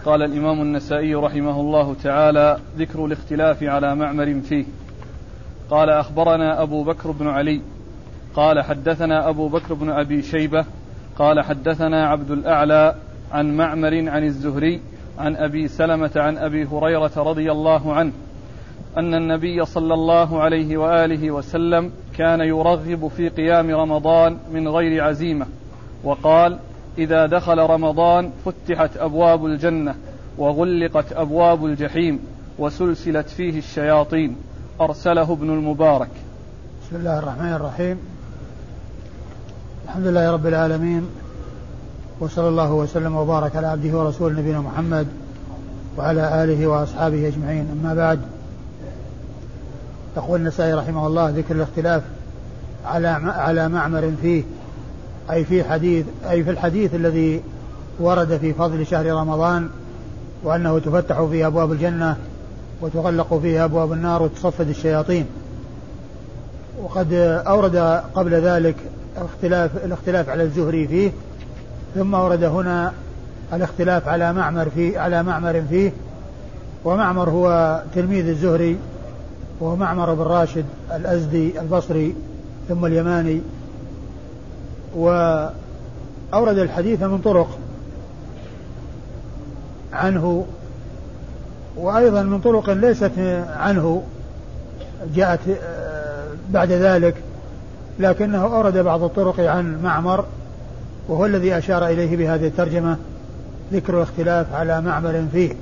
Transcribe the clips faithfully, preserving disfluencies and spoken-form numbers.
قال الإمام النسائي رحمه الله تعالى: ذكر الاختلاف على معمر فيه. قال: أخبرنا أبو بكر بن علي قال حدثنا أبو بكر بن أبي شيبة قال حدثنا عبد الأعلى عن معمر عن الزهري عن أبي سلمة عن أبي هريرة رضي الله عنه أن النبي صلى الله عليه وآله وسلم كان يرغب في قيام رمضان من غير عزيمة، وقال: إذا دخل رمضان فتحت أبواب الجنة وغلقت أبواب الجحيم وسلسلت فيه الشياطين. أرسله ابن المبارك. بسم الله الرحمن الرحيم. الحمد لله رب العالمين، وصلى الله وسلم وبارك على عبده ورسوله نبينا محمد وعلى آله وأصحابه أجمعين. أما بعد، يقول النسائي رحمه الله: ذكر الاختلاف على على معمر فيه، أي في حديث أي في الحديث الذي ورد في فضل شهر رمضان، وأنه تفتح فيه أبواب الجنة وتغلق فيه أبواب النار وتصفد الشياطين. وقد أورد قبل ذلك اختلاف الاختلاف على الزهري فيه، ثم أورد هنا الاختلاف على معمر فيه على معمر فيه ومعمر هو تلميذ الزهري، وهو معمر بن راشد الأزدي البصري ثم اليماني. وأورد الحديث من طرق عنه، وأيضا من طرق ليست عنه جاءت بعد ذلك، لكنه أورد بعض الطرق عن معمر، وهو الذي أشار إليه بهذه الترجمة: ذكر الاختلاف على معمر فيه.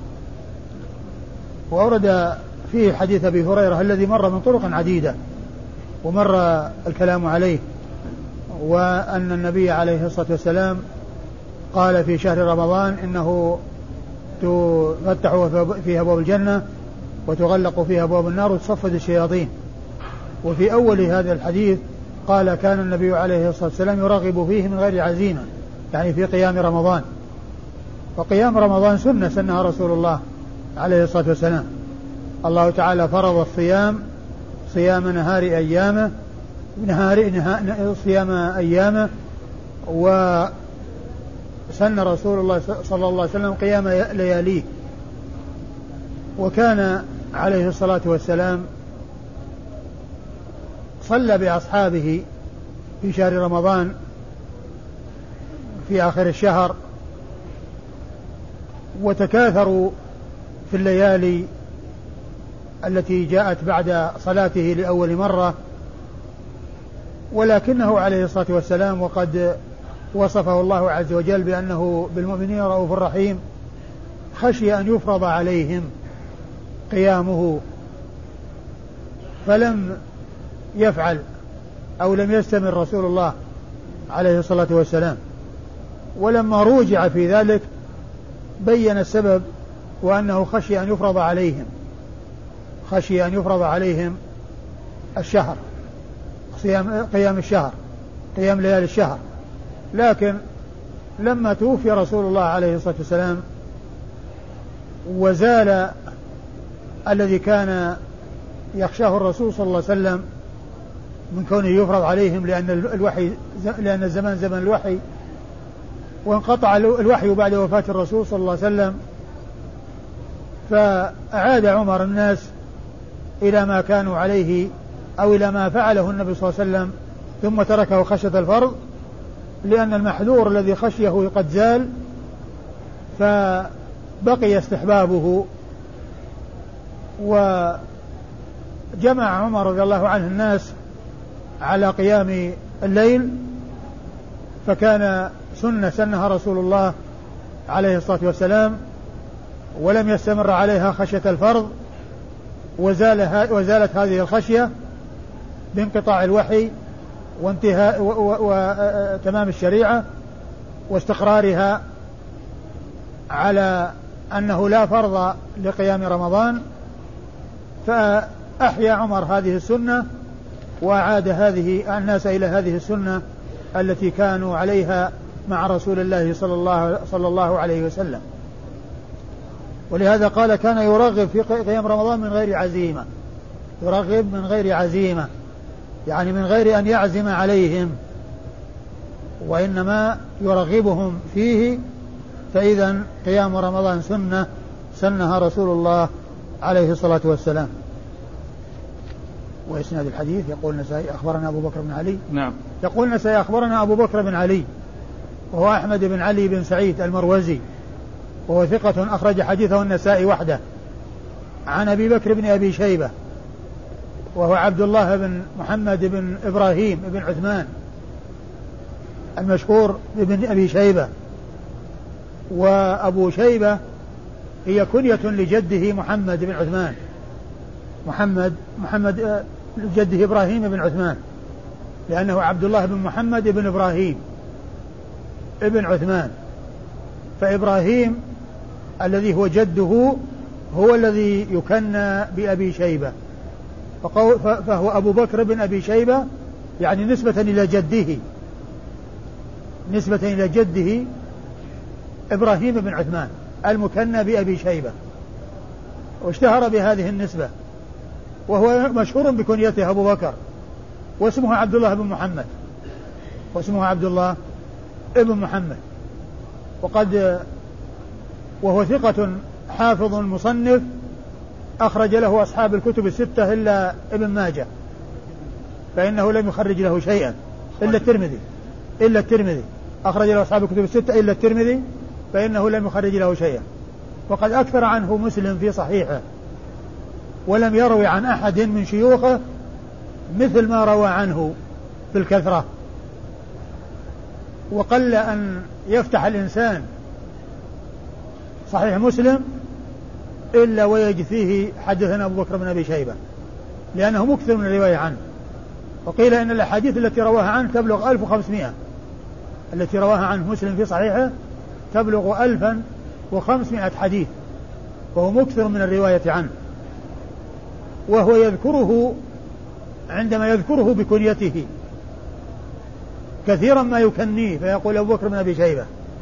وأورد فيه حديث أبي هريرة الذي مر من طرق عديدة ومر الكلام عليه، وأن النبي عليه الصلاة والسلام قال في شهر رمضان إنه تفتح فيها أبواب الجنة وتغلق فيها أبواب النار وتصفد الشياطين. وفي أول هذا الحديث قال: كان النبي عليه الصلاة والسلام يرغب فيه من غير عزيمة، يعني في قيام رمضان. وقيام رمضان سنة سنها رسول الله عليه الصلاة والسلام. الله تعالى فرض الصيام صيام نهار أيامه نهار نهار صيام أيامه، وسن رسول الله صلى الله عليه وسلم قيام لياليه. وكان عليه الصلاة والسلام صلى بأصحابه في شهر رمضان في آخر الشهر، وتكاثروا في الليالي التي جاءت بعد صلاته لأول مرة. ولكنه عليه الصلاة والسلام، وقد وصفه الله عز وجل بأنه بالمؤمنين رؤوف رحيم، خشي أن يفرض عليهم قيامه فلم يفعل أو لم يستمر رسول الله عليه الصلاة والسلام. ولما روجع في ذلك بين السبب، وأنه خشي أن يفرض عليهم خشي أن يفرض عليهم الشهر، قيام الشهر، قيام ليالي الشهر. لكن لما توفي رسول الله عليه الصلاة والسلام وزال الذي كان يخشاه الرسول صلى الله عليه وسلم من كونه يفرض عليهم، لأن الوحي لأن الزمان زمن الوحي، وانقطع الوحي بعد وفاة الرسول صلى الله عليه وسلم، فأعاد عمر الناس إلى ما كانوا عليه أو إلى ما فعله النبي صلى الله عليه وسلم، ثم تركه خشية الفرض، لأن المحذور الذي خشيه قد زال، فبقي استحبابه. وجمع عمر رضي الله عنه الناس على قيام الليل، فكان سنة سنها رسول الله عليه الصلاة والسلام، ولم يستمر عليها خشية الفرض، وزال وزالت هذه الخشية بانقطاع الوحي وانتهاء وتمام الشريعة واستقرارها على أنه لا فرض لقيام رمضان. فأحيا عمر هذه السنة وأعاد هذه الناس إلى هذه السنة التي كانوا عليها مع رسول الله صلى الله, صلى الله عليه وسلم. ولهذا قال: كان يرغب في قيام رمضان من غير عزيمة. يرغب من غير عزيمة، يعني من غير أن يعزم عليهم، وإنما يرغبهم فيه فإذا قيام رمضان سنة سنها رسول الله عليه الصلاة والسلام. وإسناد الحديث يقول النسائي أخبرنا أبو بكر بن علي. نعم. يقول النسائي أخبرنا أبو بكر بن علي وهو أحمد بن علي بن سعيد المروزي وهو ثقة أخرج حديثه النسائي وحده. عن أبي بكر بن أبي شيبة وهو عبد الله بن محمد بن إبراهيم بن عثمان المشهور بن أبي شيبة. وأبو شيبة هي كنية لجده محمد بن عثمان محمد محمد جده إبراهيم بن عثمان لأنه عبد الله بن محمد بن إبراهيم ابن عثمان. فإبراهيم الذي هو جده هو الذي يكنى بأبي شيبة فهو أبو بكر بن أبي شيبة يعني نسبة إلى جده نسبة إلى جده إبراهيم بن عثمان المكنى بأبي شيبة واشتهر بهذه النسبة وهو مشهور بكنيته أبو بكر واسمه عبد الله بن محمد واسمه عبد الله ابن محمد. وقد وهو ثقة حافظ مصنف أخرج له أصحاب الكتب الستة إلا ابن ماجه فإنه لم يخرج له شيئا إلا الترمذي إلا الترمذي أخرج له أصحاب الكتب الستة إلا الترمذي فإنه لم يخرج له شيئا. وقد أكثر عنه مسلم في صحيحه ولم يروي عن أحد من شيوخه مثل ما روى عنه في الكثرة. وقل أن يفتح الإنسان صحيح مسلم إلا ويجد فيه حدثنا أبو بكر بن أبي شيبة لأنه مكثر من الرواية عنه. وقيل إن الأحاديث التي رواها عنه تبلغ ألف وخمسمائة التي رواها عنه مسلم في صحيحه تبلغ ألفا وخمسمائة حديث وهو مكثر من الرواية عنه. وهو يذكره عندما يذكره بكنيته كثيرا ما يكنيه فيقول أبو بكر بن أبي شيبة.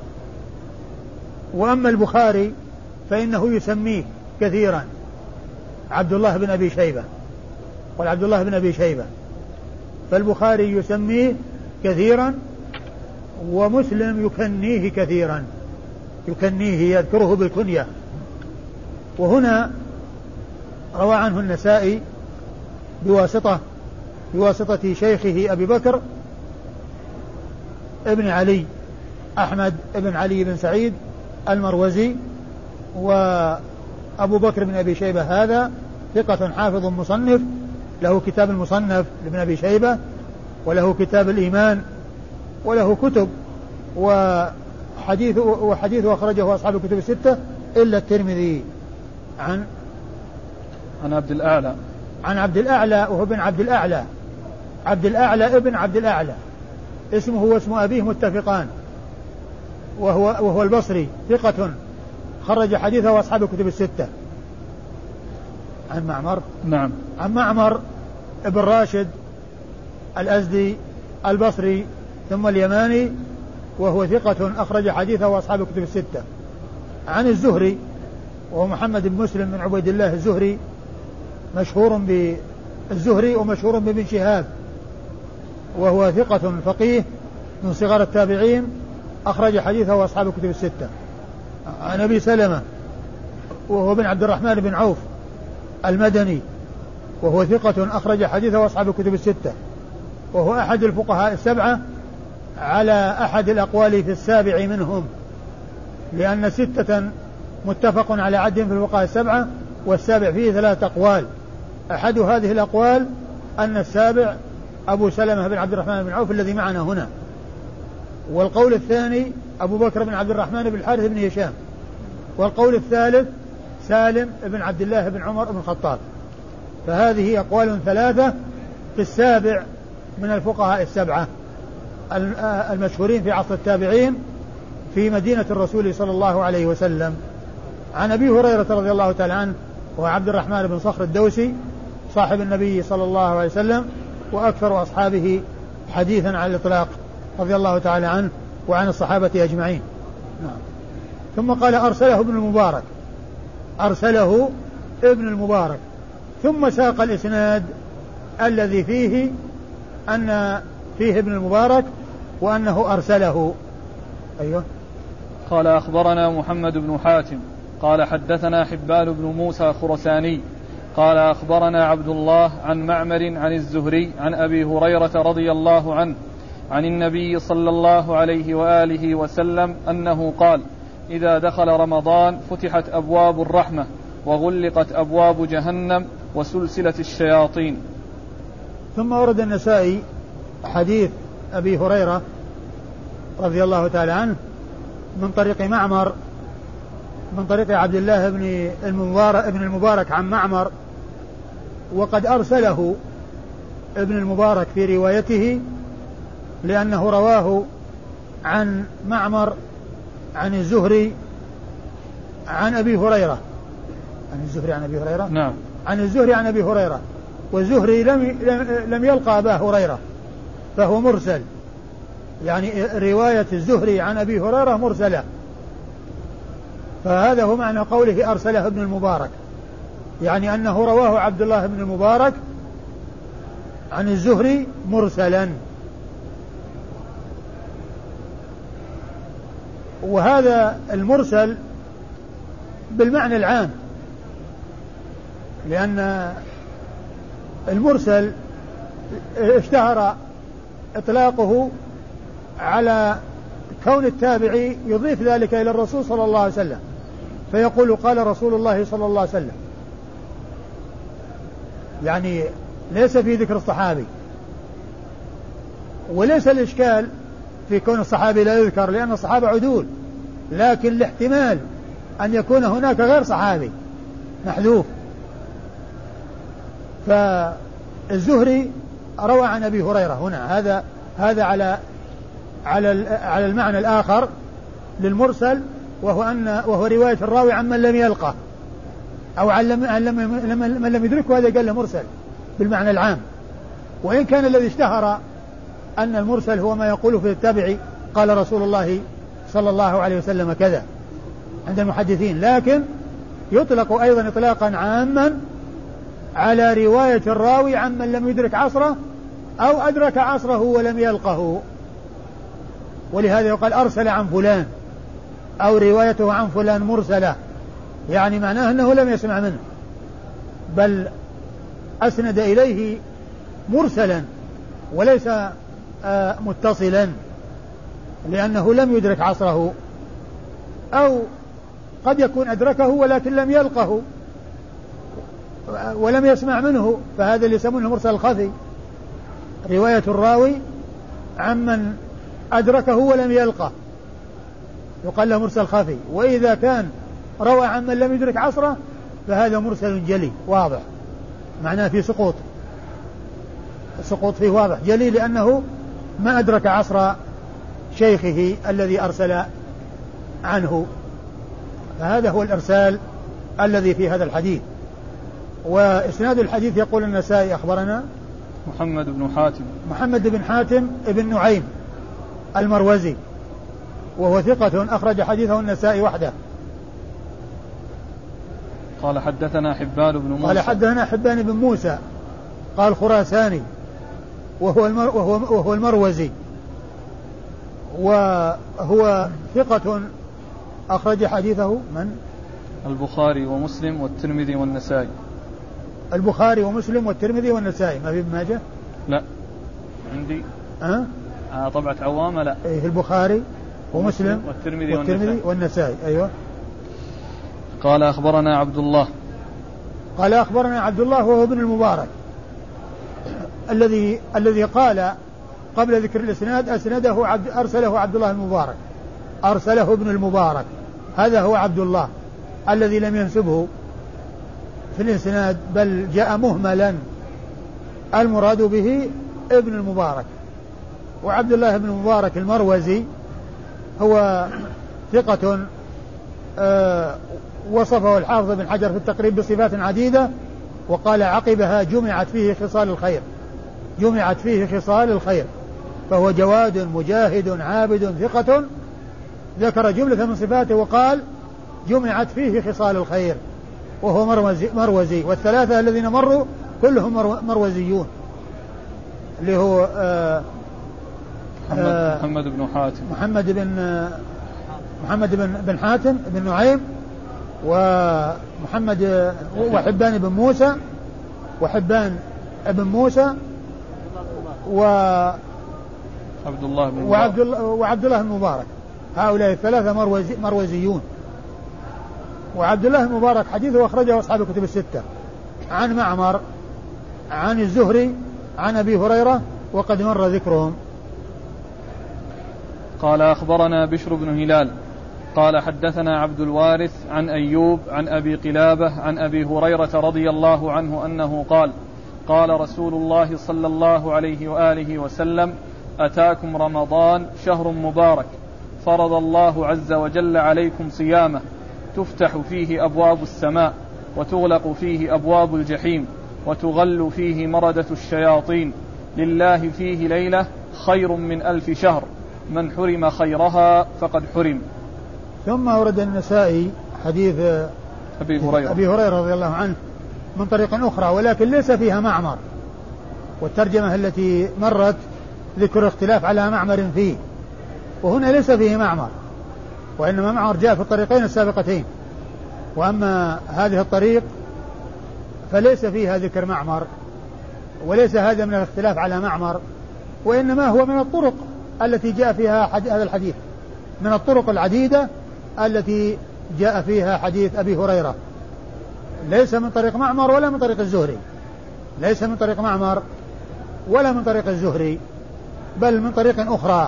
وأما البخاري فإنه يسميه كثيرا عبد الله بن أبي شيبة قال عبد الله بن أبي شيبة فالبخاري يسميه كثيرا ومسلم يكنيه كثيرا يكنيه يذكره بالكنية. وهنا روى عنه النسائي بواسطة بواسطة شيخه أبي بكر ابن علي أحمد ابن علي بن سعيد المروزي. وأبو بكر بن أبي شيبة هذا ثقة حافظ مصنف له كتاب المصنف لابن أبي شيبة وله كتاب الإيمان وله كتب وحديث وحديثه أخرجه أصحاب الكتب الستة إلا الترمذي. عن عن عبد الأعلى عن عبد الأعلى وهو ابن عبد الأعلى عبد الأعلى ابن عبد الأعلى اسمه واسم أبيه متفقان وهو, وهو البصري ثقة خرج حديثه أصحاب الكتب الستة. عن معمر نعم عن معمر ابن راشد الأزدي البصري ثم اليماني وهو ثقة أخرج حديثه أصحاب الكتب الستة. عن الزهري وهو محمد بن مسلم بن عبيد الله الزهري مشهور بالزهري ومشهور بابن شهاب وهو ثقة فقيه من صغار التابعين أخرج حديثه أصحاب الكتب الستة. عن أبي سلمة وهو بن عبد الرحمن بن عوف المدني وهو ثقة أخرج حديثه أصحاب الكتب الستة وهو أحد الفقهاء السبعة على أحد الأقوال في السابع منهم لأن ستة متفق على عدهم في الفقهاء السبعة والسابع فيه ثلاثة أقوال. أحد هذه الأقوال أن السابع أبو سلمة بن عبد الرحمن بن عوف الذي معنا هنا والقول الثاني أبو بكر بن عبد الرحمن بن الحارث بن هشام والقول الثالث سالم بن عبد الله بن عمر بن الخطاب. فهذه أقوال ثلاثة في السابع من الفقهاء السبعة المشهورين في عصر التابعين في مدينة الرسول صلى الله عليه وسلم. عن أبي هريرة رضي الله تعالى عنه وعبد الرحمن بن صخر الدوسي صاحب النبي صلى الله عليه وسلم وأكثر أصحابه حديثا على الإطلاق رضي الله تعالى عنه وعن الصحابة أجمعين. نعم. ثم قال أرسله ابن المبارك أرسله ابن المبارك ثم ساق الإسناد الذي فيه أن فيه ابن المبارك وأنه أرسله. أيوه قال أخبرنا محمد بن حاتم قال حدثنا حبان بن موسى خرساني قال أخبرنا عبد الله عن معمر عن الزهري عن أبي هريرة رضي الله عنه عن النبي صلى الله عليه وآله وسلم أنه قال: إذا دخل رمضان فتحت أبواب الرحمة وغلقت أبواب جهنم وسلسلة الشياطين. ثم ورد النسائي حديث أبي هريرة رضي الله تعالى عنه من طريق معمر من طريق عبد الله بن المبارك, ابن المبارك عن معمر، وقد أرسله ابن المبارك في روايته لأنه رواه عن معمر عن الزهري عن أبي هريرة عن الزهري عن أبي هريرة نعم عن الزهري عن أبي هريرة، والزهري لم لم يلقى أبا هريرة فهو مرسل، يعني رواية الزهري عن أبي هريرة مرسلة، فهذا هو معنى قوله أرسله ابن المبارك، يعني أنه رواه عبد الله بن المبارك عن الزهري مرسلا. وهذا المرسل بالمعنى العام، لأن المرسل اشتهر إطلاقه على كون التابعي يضيف ذلك إلى الرسول صلى الله عليه وسلم، فيقول قال رسول الله صلى الله عليه وسلم، يعني ليس في ذكر الصحابي. وليس الإشكال في كون الصحابي لا يذكر لأن الصحابة عدول، لكن الاحتمال أن يكون هناك غير صحابي محذوف. فالزهري روى عن أبي هريرة هنا، هذا هذا على على على المعنى الآخر للمرسل، وهو أن وهو رواية الراوي عن من لم يلقه أو عن من لم يدركه، هذا قال له مرسل بالمعنى العام. وإن كان الذي اشتهر أن المرسل هو ما يقول في التابعي قال رسول الله صلى الله عليه وسلم كذا عند المحدثين، لكن يطلق أيضا إطلاقا عاما على رواية الراوي عن من لم يدرك عصره أو أدرك عصره ولم يلقه. ولهذا يقال أرسل عن فلان أو روايته عن فلان مرسلة، يعني معناه أنه لم يسمع منه بل أسند إليه مرسلا وليس آه متصلا، لأنه لم يدرك عصره، أو قد يكون أدركه ولكن لم يلقه ولم يسمع منه، فهذا اللي يسمونه مرسل الخفي، رواية الراوي عمن أدركه ولم يلقه يقال له مرسل خفي. وإذا كان روى عمن لم يدرك عصره فهذا مرسل جلي واضح، معناه في سقوط السقوط فيه واضح جلي، لأنه ما أدرك عصر شيخه الذي أرسل عنه. فهذا هو الإرسال الذي في هذا الحديث. وإسناد الحديث يقول النسائي أخبرنا محمد بن حاتم محمد بن حاتم ابن نعيم المروزي، وهو ثقة أخرج حديثه النسائي وحده. قال حدثنا حبان بن موسى قال حدثنا حبان بن موسى قال خراساني وهو المر وهو, وهو المروزي، وهو ثقة أخرج حديثه من؟ البخاري ومسلم والترمذي والنسائي. البخاري ومسلم والترمذي والنسائي، ما في ابن ماجه؟ لا عندي أه؟ آه طبعة عوامة لا. إيه البخاري ومسلم والترمذي, والترمذي والنسائي. والنسائي أيوة. قال أخبرنا عبد الله قال أخبرنا عبد الله وهو ابن المبارك الذي الذي قال قبل ذكر الإسناد أسنده عبد أرسله عبد الله المبارك، أرسله ابن المبارك، هذا هو عبد الله الذي لم ينسبه في الإسناد بل جاء مهملا، المراد به ابن المبارك. وعبد الله بن المبارك المروزي هو ثقة آه وصفه الحافظ بن حجر في التقريب بصفات عديدة، وقال عقبها جمعت فيه خصال الخير، جمعت فيه خصال الخير، فهو جواد مجاهد عابد ثقة، ذكر جملة من صفاته وقال جمعت فيه خصال الخير، وهو مروزي, مروزي والثلاثة الذين مروا كلهم مروزيون، اللي هو آه محمد, آه محمد بن حاتم محمد بن محمد بن بن حاتم بن نعيم ومحمد وحبان بن موسى وحبان بن موسى و عبد الله بن وعبد الله وعبد الله المبارك. هؤلاء الثلاثة مروزي مروزيون. وعبد الله المبارك حديثه أخرجه أصحاب الكتب الستة عن معمر عن الزهري عن أبي هريرة وقد مر ذكرهم. قال أخبرنا بشر بن هلال قال حدثنا عبد الوارث عن أيوب عن أبي قلابة عن أبي هريرة رضي الله عنه أنه قال قال رسول الله صلى الله عليه وآله وسلم أتاكم رمضان شهر مبارك فرض الله عز وجل عليكم صيامه تفتح فيه أبواب السماء وتغلق فيه أبواب الجحيم وتغل فيه مردة الشياطين لله فيه ليلة خير من ألف شهر من حرم خيرها فقد حرم. ثم ورد النسائي حديث أبي هريرة, أبي هريرة رضي الله عنه من طريق أخرى ولكن ليس فيها معمر، والترجمة التي مرت ذكر اختلاف على معمر فيه، وهنا ليس فيه معمر وإنما معمر جاء في الطريقين السابقتين، وأما هذه الطريق فليس فيها ذكر معمر وليس هذا من الاختلاف على معمر، وإنما هو من الطرق التي جاء فيها هذا الحديث، من الطرق العديدة التي جاء فيها حديث أبي هريرة، ليس من طريق معمر ولا من طريق الزهري، ليس من طريق معمر ولا من طريق الزهري، بل من طريق أخرى.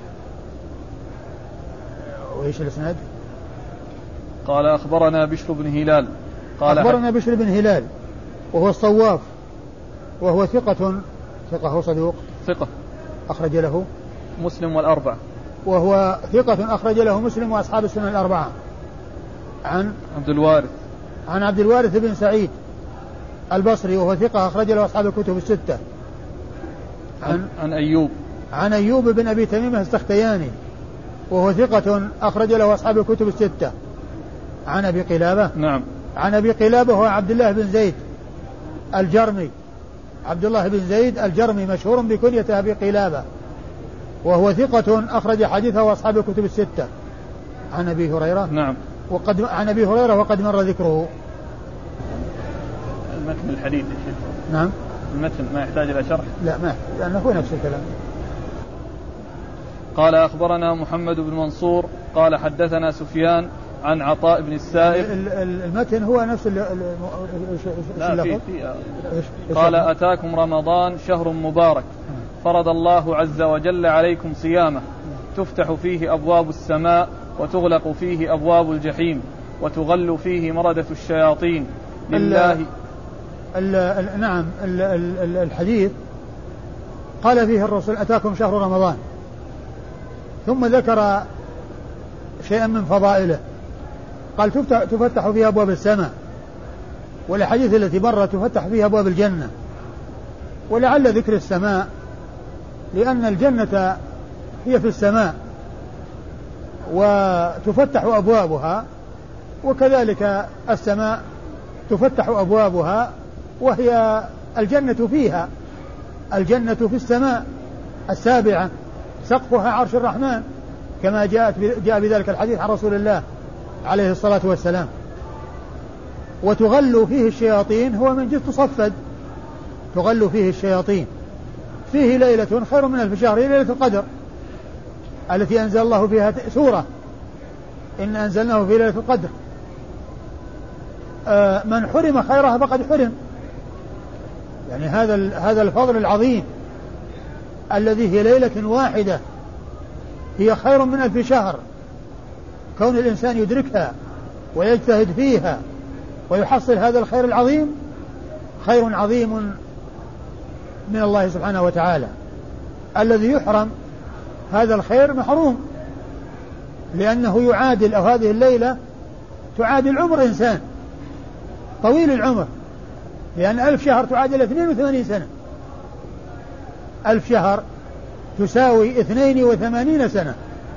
وإيش الإسناد؟ قال أخبرنا بشر بن هلال قال أخبرنا بشر بن هلال وهو الصواف وهو ثقة ثقة وصدوق ثقة أخرج له مسلم والأربعة، وهو ثقة أخرج له مسلم وأصحاب السنن الأربعة. عن عبد الوارث عن عبد الوارث بن سعيد البصري وهو ثقة أخرج له أصحاب الكتب الستة. عن, عن أيوب عن أيوب بن أبي تميمة السختياني وهو ثقة أخرج له أصحاب الكتب الستة. عن أبي قلابة نعم عن أبي قلابة هو عبد الله بن زيد الجرمي، عبد الله بن زيد الجرمي مشهور بكنية أبي قلابة، وهو ثقة أخرج حديثه أصحاب الكتب الستة. عن أبي هريرة نعم وقد عن أبي هريرة وقد مر ذكره. المتن الحديث نعم المتن ما يحتاج إلى شرح؟ لا ما لأنه هو نفس الكلام. قال أخبرنا محمد بن منصور قال حدثنا سفيان عن عطاء بن السائب. المتن هو نفس لا في في قال أتاكم رمضان شهر مبارك فرض الله عز وجل عليكم صيامه تفتح فيه أبواب السماء وتغلق فيه أبواب الجحيم وتغل فيه مردة الشياطين لله. ال ال ال نعم ال ال الحديث قال فيه الرسول أتاكم شهر رمضان، ثم ذكر شيئا من فضائله، قال تفتح, تفتح فيها أبواب السماء، والحديث التي مرت تفتح فيها أبواب الجنة، ولعل ذكر السماء لأن الجنة هي في السماء وتفتح أبوابها، وكذلك السماء تفتح أبوابها وهي الجنة فيها، الجنة في السماء السابعة سقفها عرش الرحمن كما جاءت جاء بذلك الحديث عن رسول الله عليه الصلاة والسلام. وتغل فيه الشياطين هو من جنس تصفد، تغل فيه الشياطين، فيه ليلة خير من ألف شهر، هي ليلة القدر التي أنزل الله فيها سورة إن أنزلناه في ليلة القدر. آه من حرم خيرها فقد حرم، يعني هذا هذا الفضل العظيم الذي هي ليلة واحدة هي خير من ألف شهر، كون الإنسان يدركها ويجتهد فيها ويحصل هذا الخير العظيم خير عظيم من الله سبحانه وتعالى. الذي يحرم هذا الخير محروم، لأنه يعادل أو هذه الليلة تعادل عمر إنسان طويل العمر، لأن ألف شهر تعادل اثنين وثمانين سنة، ألف شهر تساوي اثنين وثمانين سنة،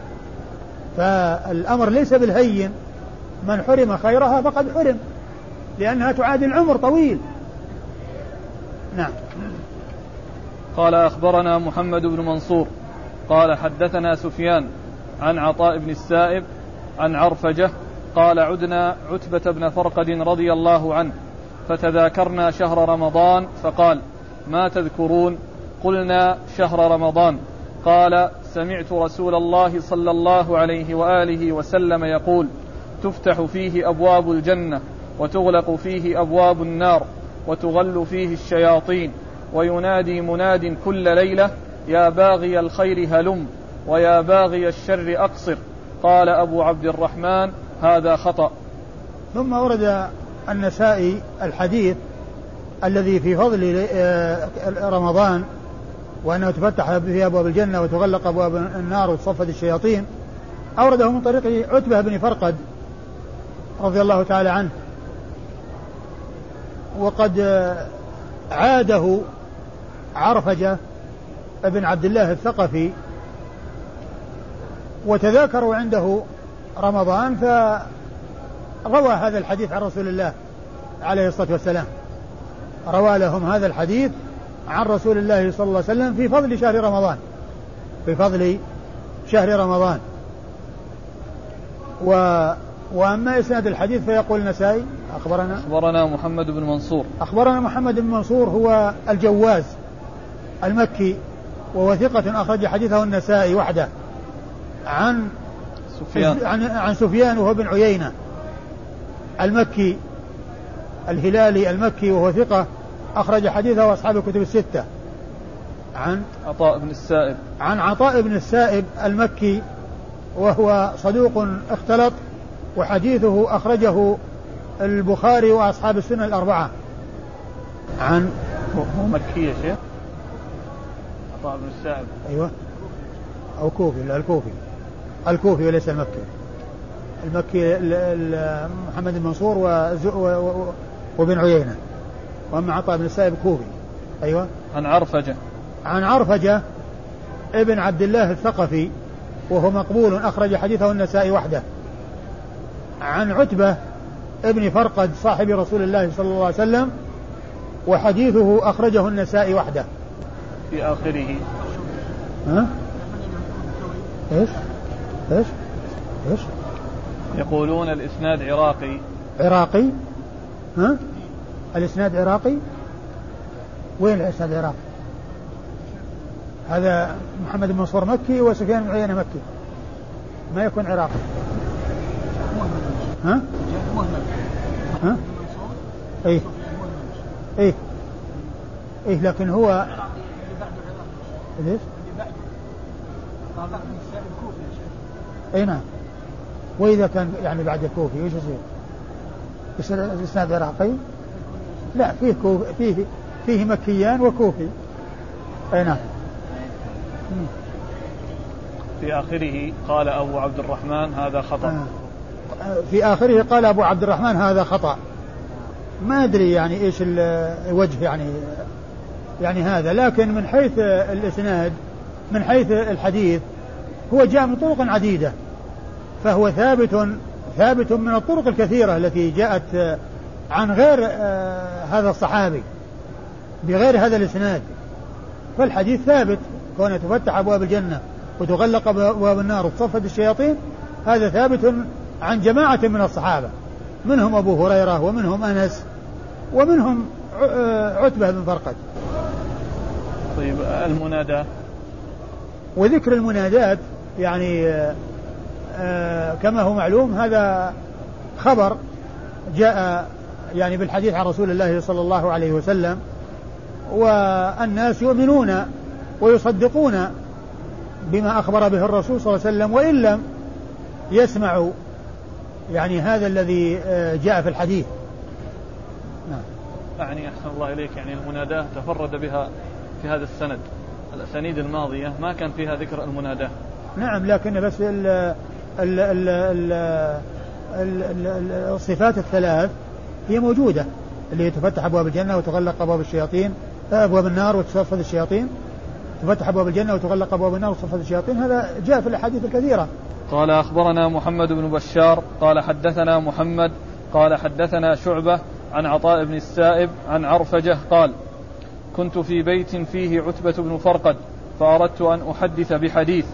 فالأمر ليس بالهين، من حرم خيرها فقد حرم، لأنها تعادل عمر طويل. نعم. قال أخبرنا محمد بن منصور قال حدثنا سفيان عن عطاء بن السائب عن عرفجة قال عدنا عتبة بن فرقد رضي الله عنه فتذاكرنا شهر رمضان فقال ما تذكرون؟ قلنا شهر رمضان. قال سمعت رسول الله صلى الله عليه وآله وسلم يقول تفتح فيه أبواب الجنة وتغلق فيه أبواب النار وتغل فيه الشياطين وينادي مناد كل ليلة يا باغي الخير هلم ويا باغي الشر أقصر. قال أبو عبد الرحمن هذا خطأ. ثم ورد النسائي الحديث الذي في فضل رمضان وأنه تفتح فيه أبواب الجنة وتغلق أبواب النار وتصفد الشياطين، أورده من طريق عتبة بن فرقد رضي الله تعالى عنه، وقد عاده عرفجة ابن عبد الله الثقفي وتذاكروا عنده رمضان فروى هذا الحديث عن رسول الله عليه الصلاة والسلام، روى لهم هذا الحديث عن رسول الله صلى الله عليه وسلم في فضل شهر رمضان في فضل شهر رمضان. و وأما إسناد الحديث فيقول النسائي أخبرنا أخبرنا محمد بن منصور أخبرنا محمد بن منصور هو الجواز المكي وهو ثقة أخرج حديثه النسائي وحده عن سفيان عن, عن سفيان وهو بن عيينة المكي الهلالي المكي وهو ثقة أخرج حديثه وأصحاب الكتب الستة عن عطاء بن السائب عن عطاء بن السائب المكي وهو صدوق اختلط وحديثه أخرجه البخاري وأصحاب السنة الأربعة. عن هو مكي يا شيخ عطاء بن السائب أيوة أو كوفي لا الكوفي الكوفي وليس المكي المكي محمد بن منصور وابن عيينة، وأما عطاء بن السائب كوفي. أيوة عن عرفجة عن عرفجة ابن عبد الله الثقفي وهو مقبول أخرج حديثه النسائي وحده عن عتبة ابن فرقد صاحب رسول الله صلى الله عليه وسلم وحديثه أخرجه النسائي وحده. في آخره ها؟ إيش؟ إيش؟ إيش؟ يقولون الإسناد عراقي عراقي ها؟ الإسناد عراقي؟ وين الإسناد عراقي؟ هذا محمد بن منصور مكي وسفيان بن عيينة مكي، ما يكون عراقي. ها؟ ها؟ ايه ايه ايه لكن هو ليش؟ اي نعم، واذا كان يعني بعد الكوفي وش يصير؟ الاسناد عراقي؟ لا فيه كوفي فيه فيه مكيان وكوفي. اي نعم. في آخره قال أبو عبد الرحمن هذا خطأ. في آخره قال أبو عبد الرحمن هذا خطأ. ما أدري يعني إيش الوجه يعني يعني هذا، لكن من حيث الإسناد من حيث الحديث هو جاء من طرق عديدة، فهو ثابت ثابت من الطرق الكثيرة التي جاءت عن غير هذا الصحابي بغير هذا الإسناد، فالحديث ثابت كونه تفتح أبواب الجنة وتغلق أبواب النار وتصفد الشياطين، هذا ثابت عن جماعة من الصحابة، منهم أبو هريرة ومنهم أنس ومنهم عتبة بن فرقد. طيب المنادى وذكر المنادات يعني كما هو معلوم هذا خبر جاء يعني بالحديث عن رسول الله صلى الله عليه وسلم، والناس يؤمنون ويصدقون بما أخبر به الرسول صلى الله عليه وسلم وإن لم يسمعوا يعني هذا الذي جاء في الحديث. نعم. يعني أحسن الله إليك، يعني المناداة تفرد بها في هذا السند، الأسانيد الماضية ما كان فيها ذكر المناداة. نعم، لكن بس ال ال ال ال ال الصفات الثلاث هي موجودة، اللي تفتح أبواب الجنة وتغلق أبواب الشياطين أبواب النار وتصفد الشياطين، تفتح أبواب الجنة وتغلق أبواب النار وتصفد الشياطين، هذا جاء في الأحاديث الكثيرة. قال أخبرنا محمد بن بشار قال حدثنا محمد قال حدثنا شعبة عن عطاء بن السائب عن عرفجة قال كنت في بيت فيه عتبة بن فرقد فأردت أن أحدث بحديث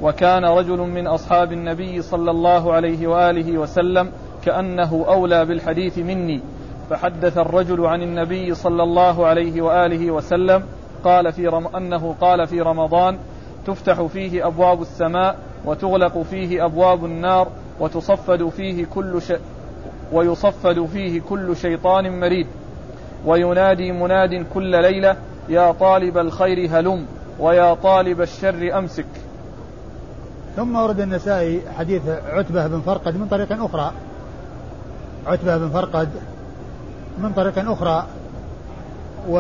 وكان رجل من أصحاب النبي صلى الله عليه وآله وسلم كأنه أولى بالحديث مني، فحدث الرجل عن النبي صلى الله عليه وآله وسلم قال في رم أنه قال في رمضان تفتح فيه أبواب السماء وتغلق فيه أبواب النار وتصفد فيه كل ش... ويصفد فيه كل شيطان مريد، وينادي مناد كل ليلة يا طالب الخير هلم ويا طالب الشر أمسك. ثم ورد النسائي حديث عتبة بن فرقد من طريق أخرى، عتبة بن فرقد من طريق أخرى، و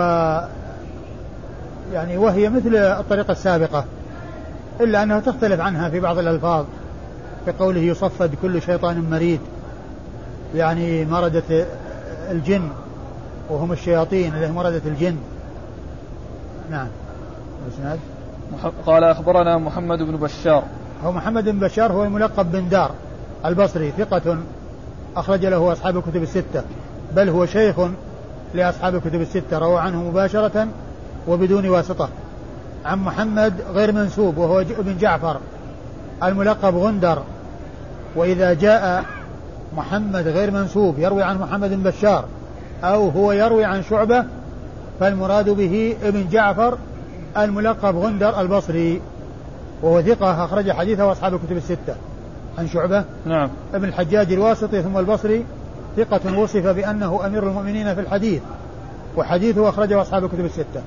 يعني وهي مثل الطريقة السابقة إلا أنها تختلف عنها في بعض الألفاظ، كقوله يصفد كل شيطان مريد، يعني مردة الجن وهم الشياطين الذين مردة الجن. نعم. قال أخبرنا محمد بن بشار. هو محمد بن بشار هو الملقب بن دار البصري، ثقة أخرج له أصحاب الكتب الستة، بل هو شيخ لأصحاب الكتب الستة، روى عنه مباشرة وبدون واسطة. عن محمد غير منسوب وهو ابن جعفر الملقب غندر، وإذا جاء محمد غير منسوب يروي عن محمد بن بشار أو هو يروي عن شعبة فالمراد به ابن جعفر الملقب غندر البصري، وهو ثقة أخرج حديثه أصحاب الكتب الستة. عن شعبة نعم ابن الحجاج الواسطي ثم البصري، ثقة وصف بأنه أمير المؤمنين في الحديث، وحديثه أخرجه أصحاب الكتب الستة.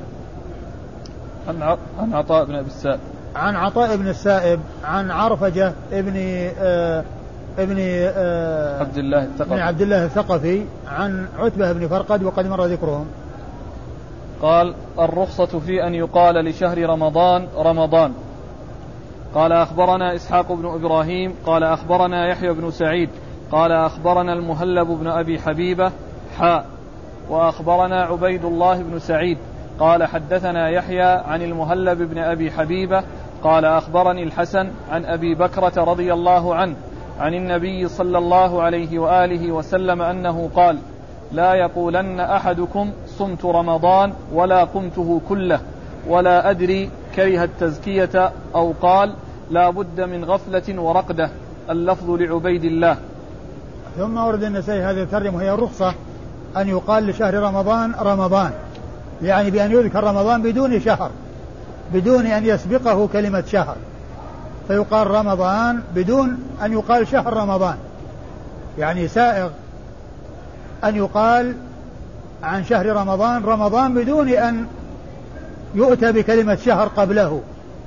عن عطاء بن أبي السائب. عن عطاء بن السائب عن عرفجة ابن آه ابن آه عبد الله الثقفي. ابن عبد الله الثقفي عن عتبة بن فرقد وقد مر ذكرهم. قال الرخصة في أن يقال لشهر رمضان رمضان. قال أخبرنا إسحاق بن إبراهيم قال أخبرنا يحيى بن سعيد قال أخبرنا المهلب بن أبي حبيبة حاء وأخبرنا عبيد الله بن سعيد قال حدثنا يحيى عن المهلب بن أبي حبيبة قال أخبرني الحسن عن أبي بكرة رضي الله عنه عن النبي صلى الله عليه وآله وسلم أنه قال لا يقولن أحدكم صمت رمضان ولا قمته كله ولا أدري كره التزكية أو قال لا بد من غفلة ورقدة. اللفظ لعبيد الله. ثم ورد النسائي هذه الترجمة وهي الرخصة أن يقال لشهر رمضان رمضان، يعني بأن يذكر رمضان بدون شهر، بدون أن يسبقه كلمة شهر، فيقال رمضان بدون أن يقال شهر رمضان، يعني سائغ أن يقال عن شهر رمضان رمضان بدون أن يؤتى بكلمة شهر قبله.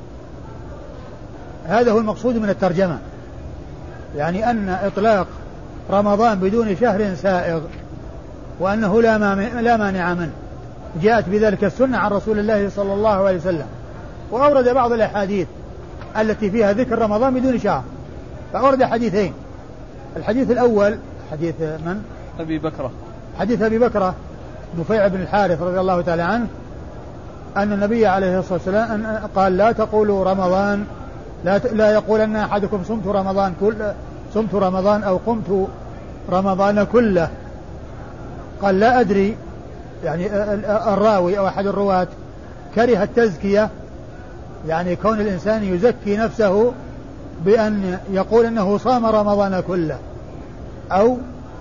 هذا هو المقصود من الترجمة، يعني أن إطلاق رمضان بدون شهر سائغ، وأنه لا مانع منه، جاءت بذلك السنة عن رسول الله صلى الله عليه وسلم. وأورد بعض الأحاديث التي فيها ذكر رمضان بدون شهر، فأورد حديثين. الحديث الأول حديث من؟ أبي بكرة، حديث أبي بكرة نفيع بن الحارث رضي الله تعالى عنه أن النبي عليه الصلاة والسلام قال لا تقولوا رمضان، لا لا يقولن أحدكم صمت رمضان كل صمت رمضان أو قمت رمضان كله. قال لا أدري، يعني الراوي أو أحد الرواة كره التزكية، يعني كون الإنسان يزكي نفسه بأن يقول أنه صام رمضان كله، أو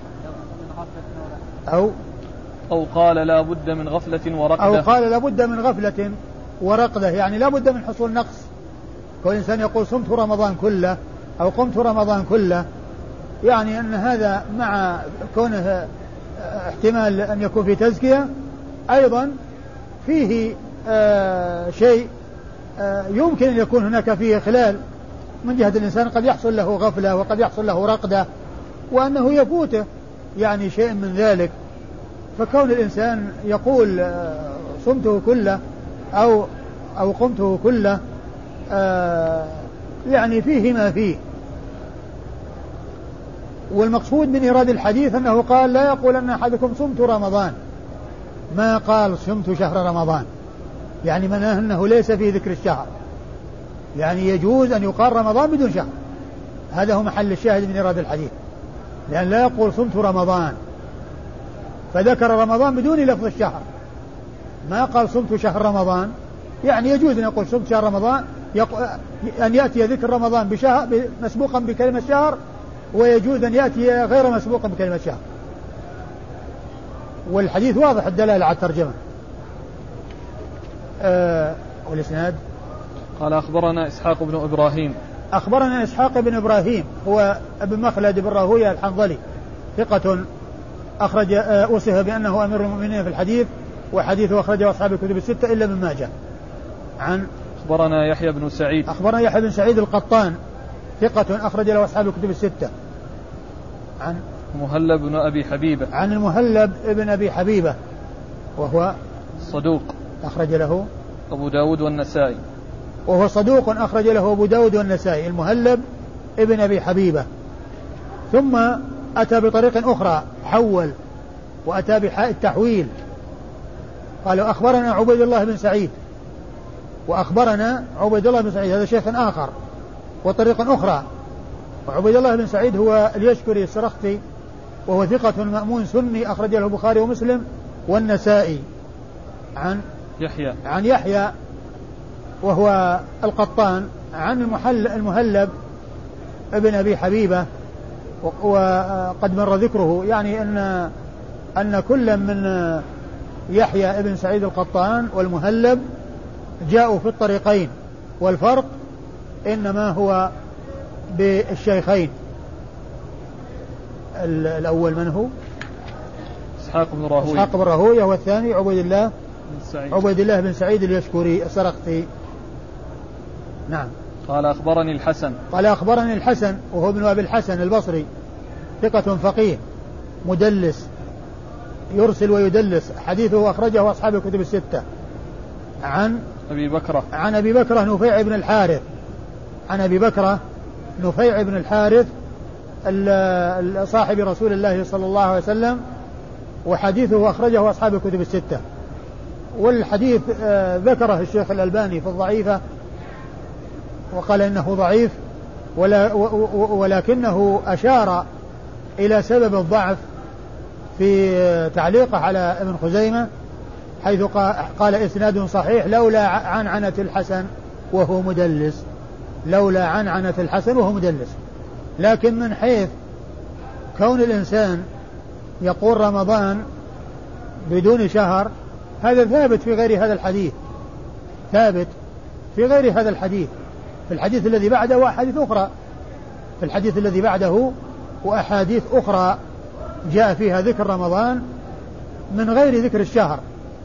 أو أو قال لا بد من غفلة ورقدة، أو قال لا بد من غفلة ورقدة، يعني لا بد من حصول نقص. كل إنسان يقول صمت رمضان كله أو قمت رمضان كله، يعني أن هذا مع كونه احتمال أن يكون في تزكية أيضا فيه آه شيء آه يمكن أن يكون هناك فيه خلال من جهة الإنسان، قد يحصل له غفلة وقد يحصل له رقدة، وأنه يفوته يعني شيء من ذلك. فكون الإنسان يقول آه صمته كله أو أو قمته كله آه يعني فيه ما فيه. والمقصود من إيراد الحديث أنه قال لا يقول أن أحدكم صمت رمضان، ما قال صمت شهر رمضان، يعني مناه أنه ليس فيه ذكر الشهر، يعني يجوز أن يقال رمضان بدون شهر. هذا هو محل الشاهد من إيراد الحديث، لأن لا يقول صمت رمضان فذكر رمضان بدون لفظ الشهر، ما قال صمت شهر رمضان، يعني يجوز أن يقول صمت شهر رمضان أن يأتي ذكر رمضان بشهر مسبوقا بكلمة شهر، ويجوز أن يأتي غير مسبوقا بكلمة شهر. والحديث واضح الدلالة على الترجمة. أه والإسناد قال أخبرنا إسحاق بن إبراهيم. أخبرنا إسحاق بن إبراهيم هو ابن مخلد بن راهويه الحنظلي، ثقة أخرج أوصف بأنه أمير المؤمنين في الحديث، وحديثه أخرجه أصحاب الكتب الستة إلا ابن ماجه. عن أخبرنا يحيى بن سعيد. أخبرنا يحيى بن سعيد القطان، ثقة أخرج له أصحاب الكتب الستة. عن المهلب بن أبي حبيبة. عن المهلب ابن أبي حبيبة وهو صدوق أخرج له أبو داود والنسائي. وهو صدوق أخرج له أبو داود والنسائي. المهلب ابن أبي حبيبة. ثم أتى بطريق أخرى حول، وأتى بحاء التحويل. قالوا أخبرنا عبيد الله بن سعيد، وأخبرنا عبيد الله بن سعيد هذا شيخ آخر وطريق أخرى. وعبيد الله بن سعيد هو اليشكري السرختي، وهو ثقة مأمون سني أخرج له البخاري ومسلم والنسائي. عن يحيى عن يحيى وهو القطان عن المحل المهلب ابن أبي حبيبة، وقد مر ذكره، يعني أن أن كل من يحيى ابن سعيد القطان والمهلب جاءوا في الطريقين، والفرق إنما هو بالشيخين. الأول من هو؟ إسحاق بن راهويه. إسحاق بن راهويه، والثاني عبيد الله بن سعيد. عبيد الله بن سعيد اليشكري السرختي. نعم. قال أخبرني الحسن. قال أخبرني الحسن وهو ابن أبي الحسن البصري، ثقة فقيه مدلس يرسل ويدلس، حديثه أخرجه أصحاب الكتب الستة. عن أبي بكرة عن أبي بكرة نفيع بن الحارث عن أبي بكرة نفيع بن الحارث صاحب رسول الله صلى الله عليه وسلم، وحديثه أخرجه أصحاب الكتب الستة. والحديث ذكره الشيخ الألباني في الضعيفة وقال إنه ضعيف، ولا ولكنه أشار إلى سبب الضعف في تعليقه على ابن خزيمة، حيث قال إسناد صحيح لولا عنعنة الحسن وهو مدلس، لولا عنعنة الحسن وهو مدلس. لكن من حيث كون الإنسان يقول رمضان بدون شهر، هذا ثابت في غير هذا الحديث، ثابت في غير هذا الحديث، في الحديث الذي بعده وأحاديث أخرى، في الحديث الذي بعده وأحاديث أخرى جاء فيها ذكر رمضان من غير ذكر الشهر.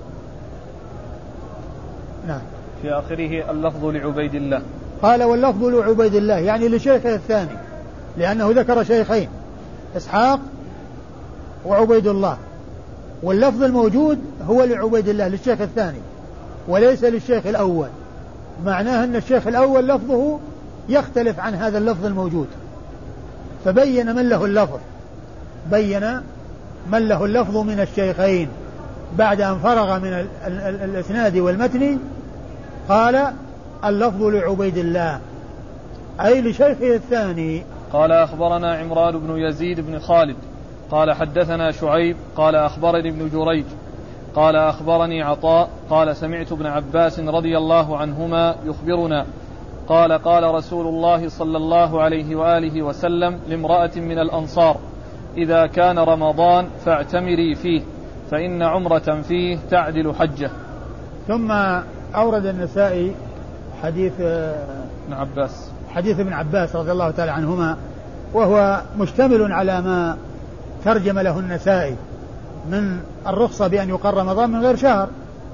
نعم. في آخره اللفظ لعبيد الله. قال واللفظ لعبيد الله، يعني لشيخه الثاني، لأنه ذكر شيخين إسحاق وعبيد الله، واللفظ الموجود هو لعبيد الله للشيخ الثاني وليس للشيخ الأول. معناه أن الشيخ الأول لفظه يختلف عن هذا اللفظ الموجود، فبين من له اللفظ، بين من له اللفظ من الشيخين بعد أن فرغ من ال ال ال الإسناد والمتن. قال اللفظ لعبيد الله أي لشيخه الثاني. قال أخبرنا عمران بن يزيد بن خالد قال حدثنا شعيب قال أخبرني ابن جريج قال أخبرني عطاء قال سمعت ابن عباس رضي الله عنهما يخبرنا قال قال رسول الله صلى الله عليه وآله وسلم لامرأة من الأنصار إذا كان رمضان فاعتمري فيه فإن عمرة فيه تعدل حجة. ثم أورد النسائي حديث ابن عباس حديث ابن عباس رضي الله تعالى عنهما، وهو مشتمل على ما ترجم له النسائي من الرخصة بأن يقر رمضان من غير شهر.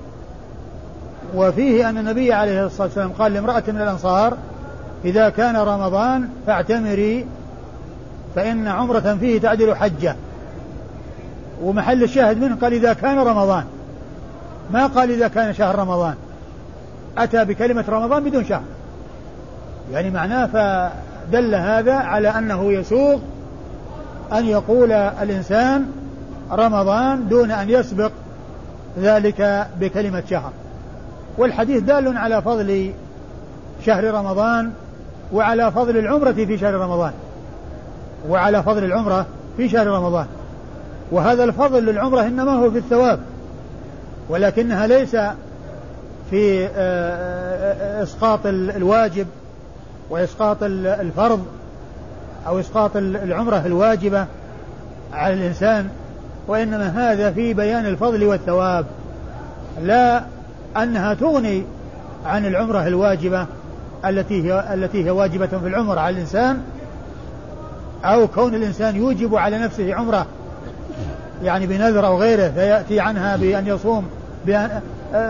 وفيه أن النبي عليه الصلاة والسلام قال لامرأة من الأنصار إذا كان رمضان فاعتمري فإن عمرة فيه تعدل حجة. ومحل الشاهد منه قال إذا كان رمضان، ما قال إذا كان شهر رمضان، أتى بكلمة رمضان بدون شهر، يعني معناه فدل هذا على أنه يسوغ أن يقول الإنسان رمضان دون أن يسبق ذلك بكلمة شهر. والحديث دال على فضل شهر رمضان وعلى فضل العمرة في شهر رمضان وعلى فضل العمرة في شهر رمضان. وهذا الفضل للعمرة إنما هو في الثواب، ولكنها ليس في إسقاط الواجب وإسقاط الفرض أو إسقاط العمرة الواجبة على الإنسان، وإنما هذا في بيان الفضل والثواب، لا أنها تغني عن العمرة الواجبة التي هي التي هي واجبة في العمر على الإنسان، أو كون الإنسان يوجب على نفسه عمرة يعني بنذر أو غيره فيأتي عنها بأن يصوم بأن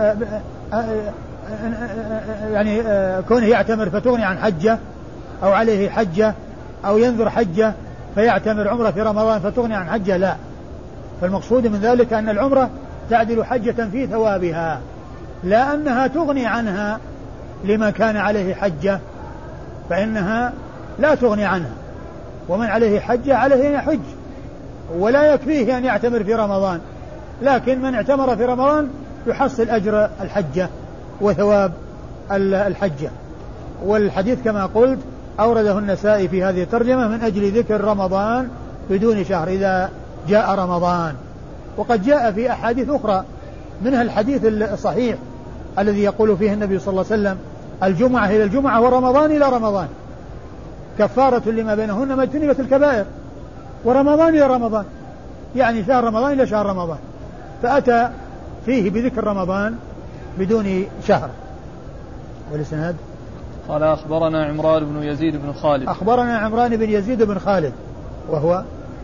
يعني كونه يعتمر فتغني عن حجة، أو عليه حجة، أو ينذر حجة فيعتمر عمرة في رمضان فتغني عن حجة، لا. فالمقصود من ذلك أن العمرة تعدل حجة في ثوابها، لا أنها تغني عنها لمن كان عليه حجة، فإنها لا تغني عنها، ومن عليه حجة عليه أن يحج، ولا يكفيه أن يعتمر في رمضان، لكن من اعتمر في رمضان يحصل أجر الحجة وثواب الحجة. والحديث كما قلت أورده النسائي في هذه الترجمة من أجل ذكر رمضان بدون شهر إذا جاء رمضان. وقد جاء في أحاديث أخرى منها الحديث الصحيح الذي يقول فيه النبي صلى الله عليه وسلم الجمعة إلى الجمعة ورمضان إلى رمضان كفارة لما بينهن ما اجتنبت الكبائر، ورمضان إلى رمضان يعني شهر رمضان إلى شهر رمضان، فأتى فيه بذكر رمضان بدون شهر. والإسناد قال أخبرنا عمران بن يزيد بن خالد. أخبرنا عمران بن يزيد بن خالد وهو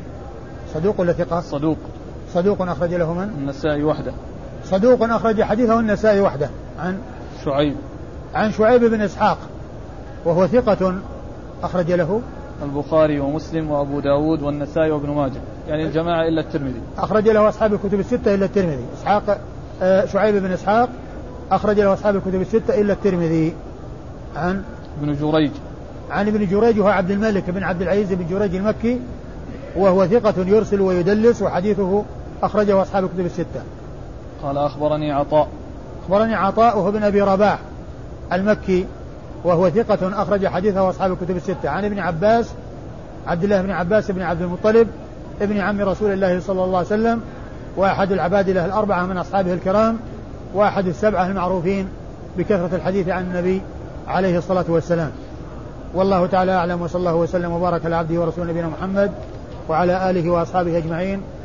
صدوق ولا ثقة؟ صدوق. صدوق أخرج له من؟ النسائي وحده. صدوق أخرج حديثه النسائي وحده. عن شعيب. عن شعيب بن إسحاق وهو ثقة أخرج له البخاري ومسلم وأبو داود والنسائي وابن ماجه، يعني الجماعة إلا الترمذي. أخرج له أصحاب الكتب الستة إلا الترمذي. إسحاق آه شعيب بن إسحاق أخرج له أصحاب الكتب الستة إلا الترمذي. عن ابن جريج. عن ابن جريج وهو عبد الملك بن عبد العزيز بن جريج المكي وهو ثقة يرسل ويدلس وحديثه أخرجه أصحاب الكتب الستة. قال أخبرني عطاء. أخبرني عطاء وهو بن أبي رباح المكي وهو ثقة أخرج حديثه أصحاب الكتب الستة. عن ابن عباس عبد الله بن عباس بن عبد المطلب ابن عم رسول الله صلى الله عليه وسلم، وأحد العبادلة الأربعة من أصحابه الكرام، وأحد السبعة المعروفين بكثرة الحديث عن النبي عليه الصلاة والسلام. والله تعالى أعلم، وصلى الله وسلم وبارك على عبده ورسوله نبينا محمد وعلى آله وأصحابه أجمعين.